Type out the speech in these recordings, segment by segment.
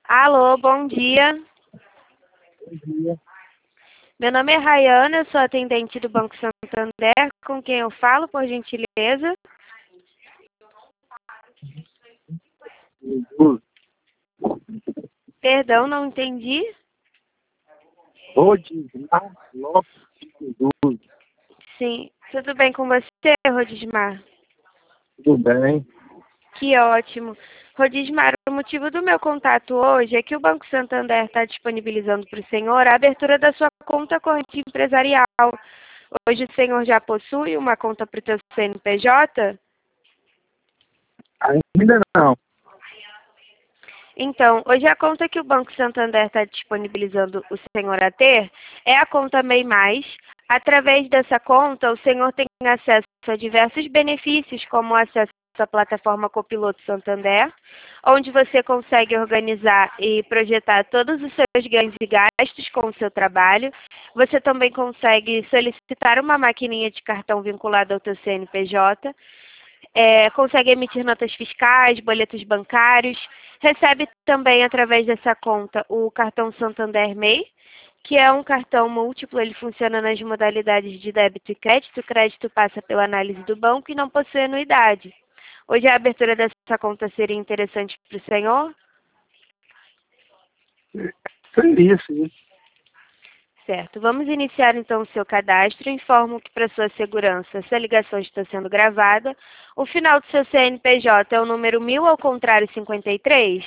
Alô, bom dia. Bom dia. Meu nome é Rayana, eu sou atendente do Banco Santander. Com quem eu falo, por gentileza? Jesus. Perdão, não entendi. Rodismar Lopes de Jesus. Sim, tudo bem com você, Rodismar? Tudo bem? Que ótimo. Rodismar, o motivo do meu contato hoje é que o Banco Santander está disponibilizando para o senhor a abertura da sua conta corrente empresarial. Hoje o senhor já possui uma conta para o seu CNPJ? Ainda não. Então, hoje a conta que o Banco Santander está disponibilizando o senhor a ter é a conta MEI Mais. Através dessa conta, o senhor tem acesso a diversos benefícios, como acesso à plataforma Copiloto Santander, onde você consegue organizar e projetar todos os seus ganhos e gastos com o seu trabalho. Você também consegue solicitar uma maquininha de cartão vinculada ao seu CNPJ. Consegue emitir notas fiscais, boletos bancários, recebe também através dessa conta o cartão Santander MEI, que é um cartão múltiplo, ele funciona nas modalidades de débito e crédito. O crédito passa pela análise do banco e não possui anuidade. Hoje a abertura dessa conta seria interessante para o senhor? Seria, sim. Certo. Vamos iniciar então o seu cadastro. Informo que para sua segurança, essa ligação está sendo gravada. O final do seu CNPJ é o número 1000 ao contrário 53?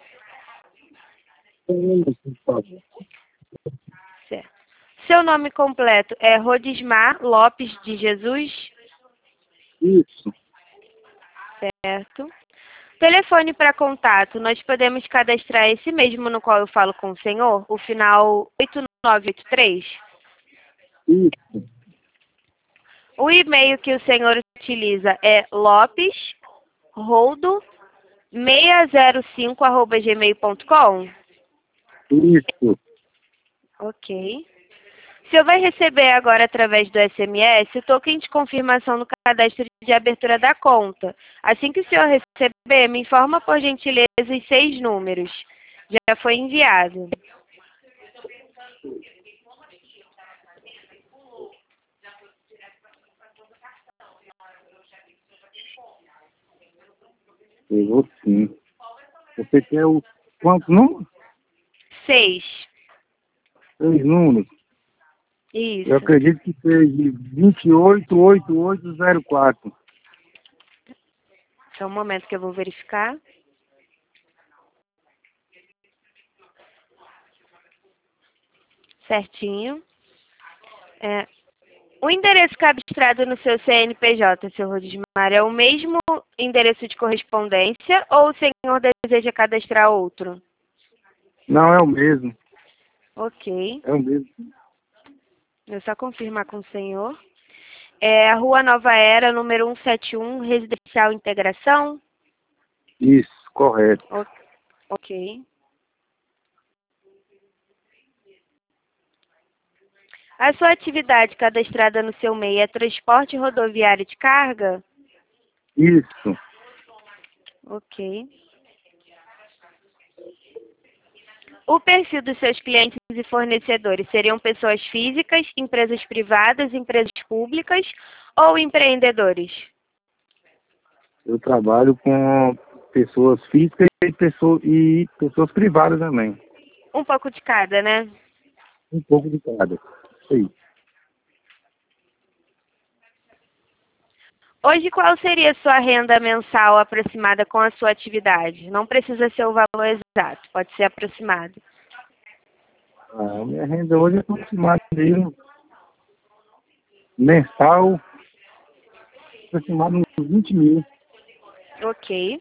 Por favor. Certo. Seu nome completo é Rodismar Lopes de Jesus? Isso. Certo. Telefone para contato, nós podemos cadastrar esse mesmo no qual eu falo com o senhor, o final 8983? Isso. O e-mail que o senhor utiliza é lopesroldo605@gmail.com? Isso. Ok. O senhor vai receber agora através do SMS o token de confirmação no cadastro de abertura da conta. Assim que o senhor receber, me informa por gentileza os 6 números. Já foi enviado. Eu vou sim. Você quer o quantos números? 6. 6 números. Isso. Eu acredito que seja 288804. Só um momento que eu vou verificar. Certinho. O endereço cadastrado no seu CNPJ, seu Rodismar, é o mesmo endereço de correspondência ou o senhor deseja cadastrar outro? Não, é o mesmo. Ok. É o mesmo. Vou só confirmar com o senhor. É a Rua Nova Era, número 171, Residencial Integração? Isso, correto. Ok. A sua atividade cadastrada no seu MEI é transporte rodoviário de carga? Isso. Ok. O perfil dos seus clientes e fornecedores seriam pessoas físicas, empresas privadas, empresas públicas ou empreendedores? Eu trabalho com pessoas físicas e pessoas privadas também. Um pouco de cada, né? Um pouco de cada. Isso aí. Hoje, qual seria a sua renda mensal aproximada com a sua atividade? Não precisa ser o valor exato, pode ser aproximado. A minha renda hoje é aproximada de mensal, aproximado uns 20 mil. Ok.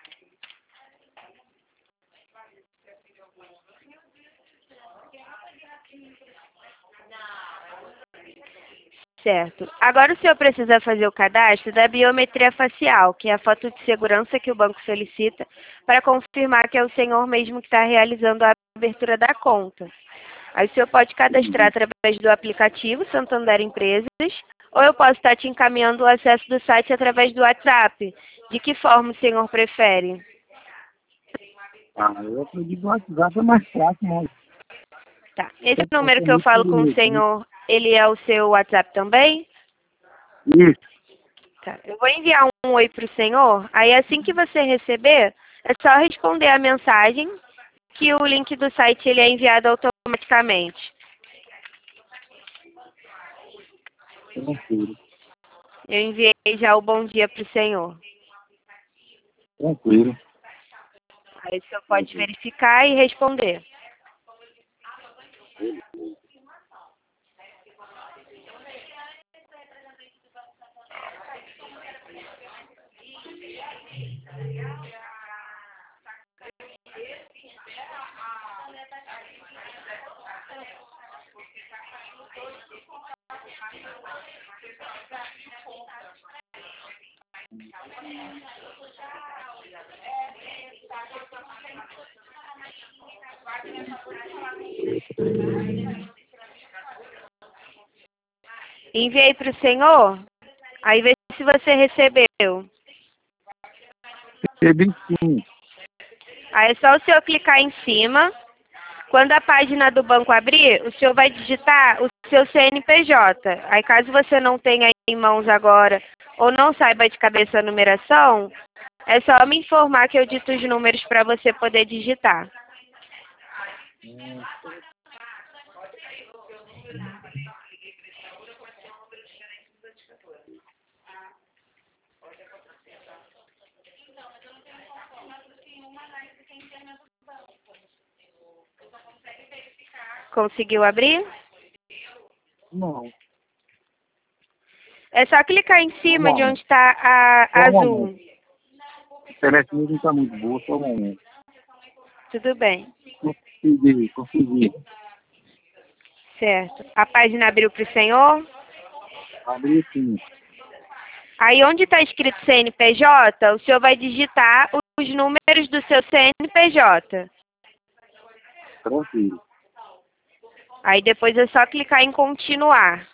Certo. Agora o senhor precisa fazer o cadastro da biometria facial, que é a foto de segurança que o banco solicita, para confirmar que é o senhor mesmo que está realizando a abertura da conta. Aí o senhor pode cadastrar através do aplicativo Santander Empresas, ou eu posso estar te encaminhando o acesso do site através do WhatsApp. De que forma o senhor prefere? Ah, eu acredito que o WhatsApp é mais prático, mas Tá. Esse número que eu falo com o senhor, ele é o seu WhatsApp também? isso. Tá. Eu vou enviar um oi para o senhor. Aí assim que você receber, é só responder a mensagem que o link do site ele é enviado automaticamente. Tranquilo. Eu enviei já o bom dia para o senhor. Tranquilo. Aí o senhor pode verificar e responder. Enviei para o senhor. Aí vê se você recebeu. Recebi sim. Aí é só o senhor clicar em cima. Quando a página do banco abrir, o senhor vai digitar o seu CNPJ. Aí caso você não tenha em mãos agora ou não saiba de cabeça a numeração, é só me informar que eu dito os números para você poder digitar. Conseguiu abrir? Não. É só clicar em cima de Não. onde está a Só um azul. momento. A internet não está muito boa, só um momento. Tudo bem. Consegui. Certo. A página abriu para o senhor? Abri sim. Aí onde está escrito CNPJ, o senhor vai digitar os números do seu CNPJ. Tranquilo. Aí depois é só clicar em continuar.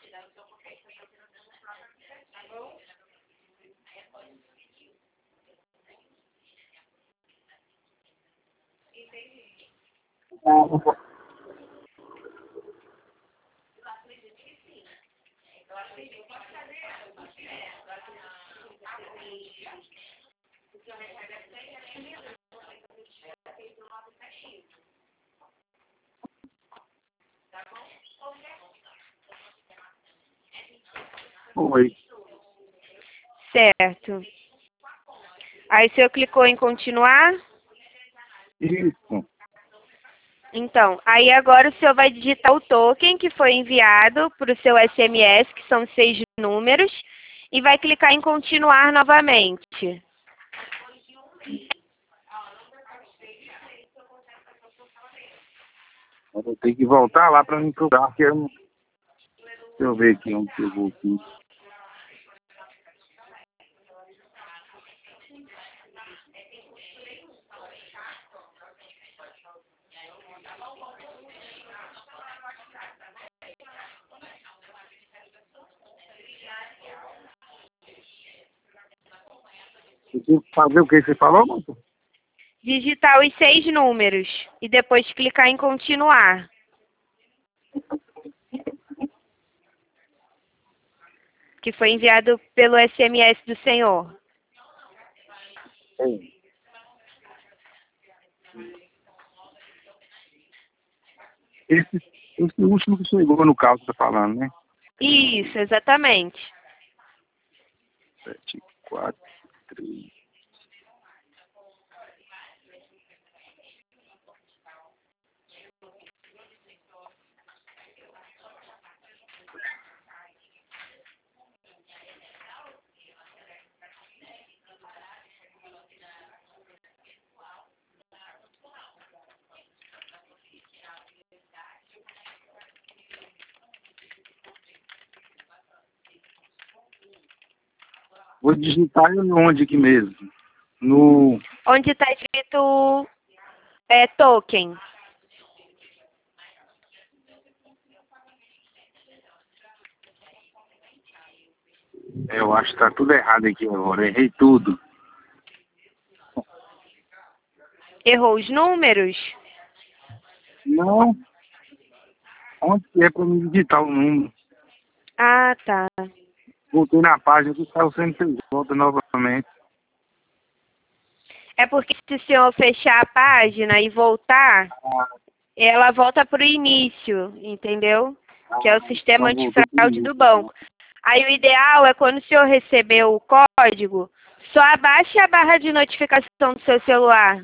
Oi. Certo. Aí o senhor clicou em continuar? Isso. Então, aí agora o senhor vai digitar o token que foi enviado para o seu SMS, que são 6 números, e vai clicar em continuar novamente. Eu vou ter que voltar lá para me procurar, porque eu não... Deixa eu ver aqui onde eu vou aqui. Eu tenho que fazer o que você falou, moço? Digitar os 6 números e depois clicar em continuar. Que foi enviado pelo SMS do senhor. Sim. Esse último que chegou no caso, tá falando, né? Isso, exatamente. 743. Vou digitar ele onde aqui mesmo? No... Onde está escrito token. Eu acho que tá tudo errado aqui agora. Errei tudo. Errou os números? Não. Onde que é para me digitar o número? Ah, tá. Voltei na página que saiu CNPJ novamente. É porque se o senhor fechar a página e voltar, ela volta para o início, entendeu? Que é o sistema Então voltou por antifraude do isso, né? banco. Aí o ideal é quando o senhor recebeu o código, só abaixe a barra de notificação do seu celular.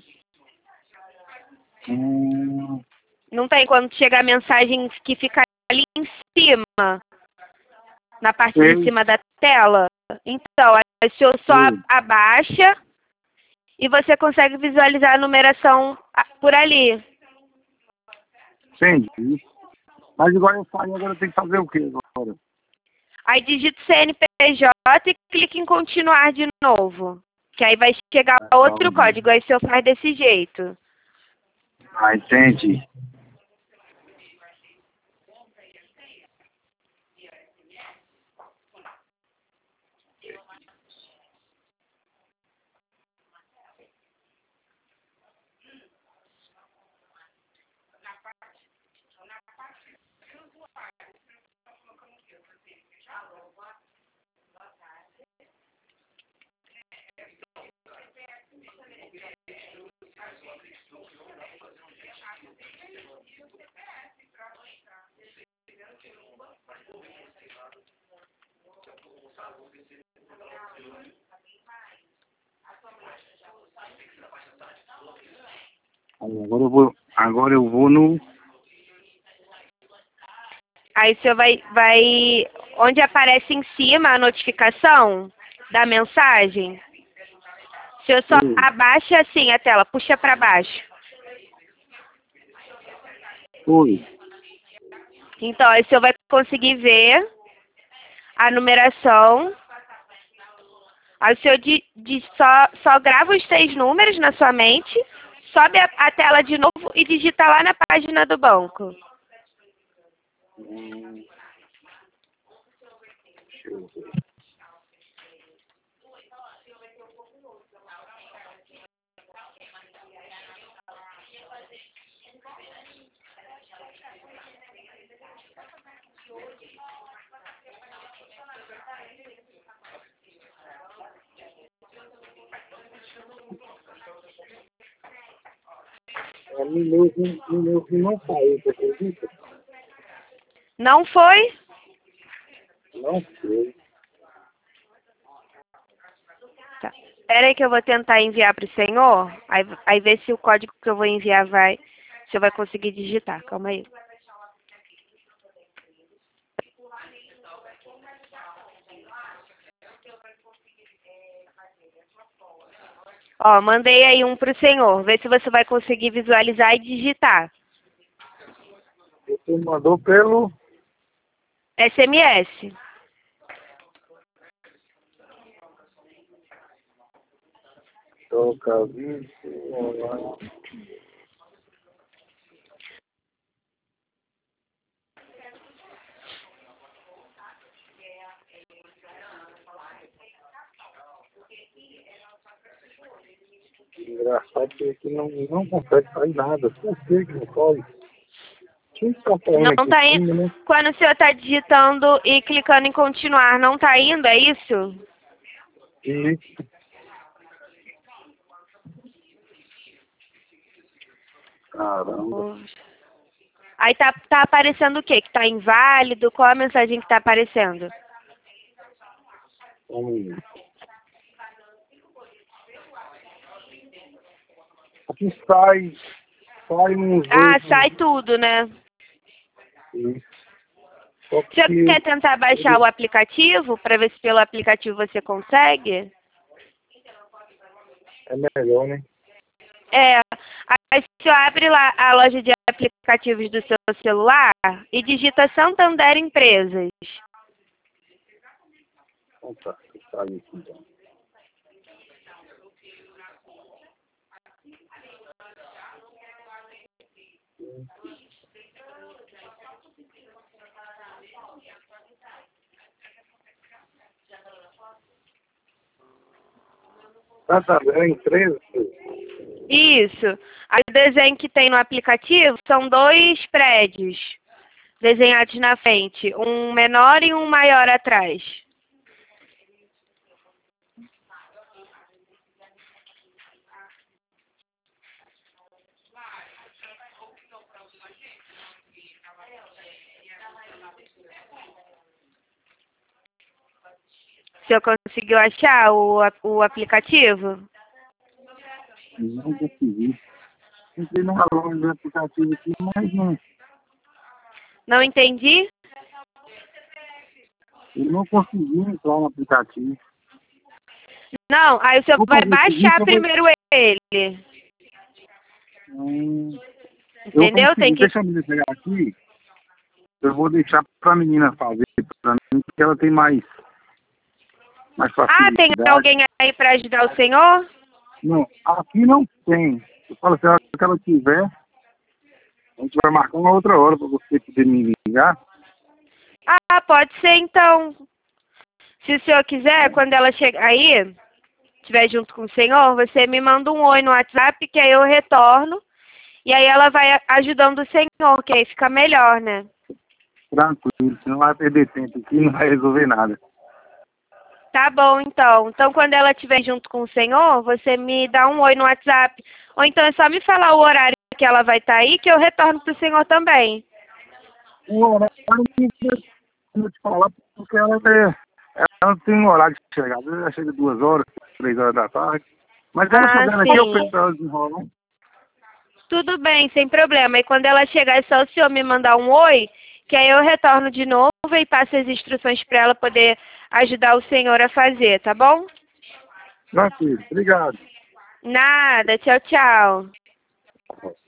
Não tem quando chega a mensagem que fica ali em cima, na parte de Sei, cima da tela? Então, aí o senhor só sei. abaixa e você consegue visualizar a numeração por ali. Entendi. Mas agora eu saí, agora eu tenho que fazer o quê agora? Aí digita o CNPJ e clica em continuar de novo. Que aí vai chegar Ah, tá outro bom. código, aí o senhor faz desse jeito. Ah, entendi. Agora eu vou no. Aí o senhor vai onde aparece em cima a notificação da mensagem, o senhor só Sei. abaixa assim a tela, puxa para baixo. Foi. Então, aí o senhor vai conseguir ver a numeração. Aí o senhor só grava os 6 números na sua mente, sobe a tela de novo e digita lá na página do banco. Deixa eu ver. No meu que não saiu, você acredita? Não foi? Não sei. Tá. Espera aí que eu vou tentar enviar para o senhor. Aí ver se o código que eu vou enviar vai. Se eu vai conseguir digitar. Calma aí. Ó, mandei aí um para o senhor. Vê se você vai conseguir visualizar e digitar. Você mandou pelo. SMS. Toca vídeo. Online. Engraçado que aqui não consegue sair nada. Por que que não corre? Quem está falando Não aqui tá em indo. cima, né? Quando o senhor está digitando e clicando em continuar, não tá indo, é isso? E caramba. Aí tá aparecendo o quê? Que tá inválido? Qual a mensagem que tá aparecendo? Vamos. Aqui sai uns Ah, dois. sai tudo, né? Isso. Só Você que quer tentar baixar o aplicativo para ver se pelo aplicativo você consegue? é melhor, né? É. Aí você abre lá a loja de aplicativos do seu celular e digita Santander Empresas. Então tá, sai aqui então. Tá, tá, é empresa? Isso. Aí o desenho que tem no aplicativo são 2 prédios desenhados na frente, um menor e um maior atrás. O senhor conseguiu achar o aplicativo? Não consegui. Entrei na loja do aplicativo aqui, mas não. Não entendi? Eu não consegui entrar no aplicativo. Não, aí o senhor Vou vai fazer o seguinte, baixar eu vou... primeiro ele. eu vou Entendeu? Tem conseguir, que... deixa a menina pegar aqui, eu vou deixar pra menina fazer pra mim, porque ela tem mais Ah, tem facilidade. alguém aí para ajudar o senhor? Não, aqui não tem. Eu falo assim, a hora que ela tiver, a gente vai marcar uma outra hora pra você poder me ligar. Ah, pode ser então. Se o senhor quiser, quando ela chegar aí, estiver junto com o senhor, você me manda um oi no WhatsApp, que aí eu retorno. E aí ela vai ajudando o senhor, que aí fica melhor, né? Tranquilo, você não vai perder tempo aqui, não vai resolver nada. Tá bom, então. Então, quando ela estiver junto com o senhor, você me dá um oi no WhatsApp. Ou então é só me falar o horário que ela vai estar aí, que eu retorno pro senhor também. O horário eu vou te falar, porque ela não tem um horário de chegar. Às vezes ela chega 2 horas, 3 horas da tarde. Mas ela Ah, chegando aqui, eu sim. penso pra ela desenrolar. Tudo bem, sem problema. E quando ela chegar, é só o senhor me mandar um oi, que aí eu retorno de novo e passo as instruções para ela poder ajudar o senhor a fazer, tá bom? Tranquilo, obrigado. Nada, tchau, tchau.